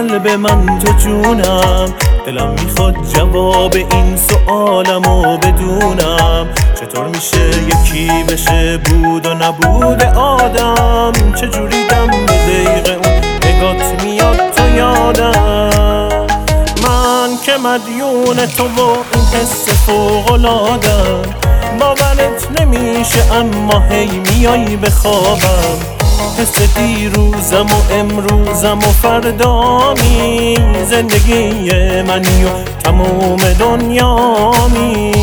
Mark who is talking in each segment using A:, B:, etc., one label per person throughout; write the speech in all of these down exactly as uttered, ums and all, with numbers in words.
A: قلب من تو جونم، دلم میخواد جواب این سوالمو بدونم. چطور میشه یکی بشه بود و نبود آدم؟ چجوری دم به دقیقه اون نگات میاد تو یادم؟ من که مدیون تو و این حس فوق‌العاده‌ام، باورت نمیشه اما هی میای به خوابم. حس دیروزم و امروزم و فردامی، زندگی منی و تموم دنیامی.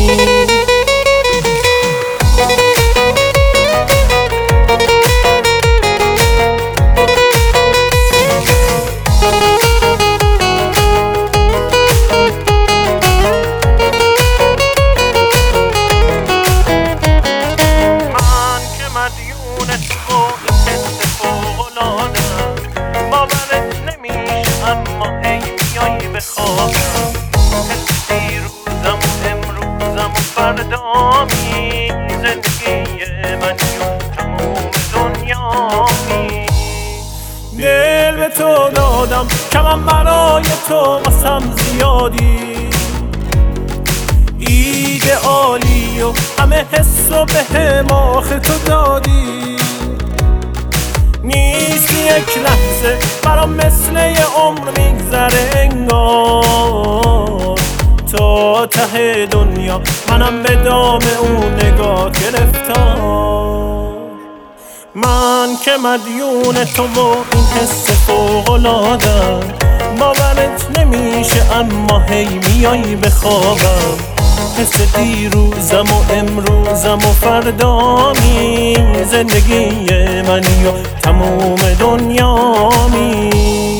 A: حس دیروزم و امروزم و فردامی، زندگی منی و تموم دنیامی. دل به تو دادم کمم برای تو واسم زیادی، ایدئالی و همه حس و به هم آخه تو دادی. نیست یک لحظه برام مثل یه عمر میگذره انگار، تا ته دنیا منم به دام اون نگاه گرفتار. من که مدیون تو و این حس فوق‌العاده‌ام، باورت نمیشه اما هی میای به خوابم. حس دیروزم و امروزم و فردامی، زندگی منی و تموم دنیامی.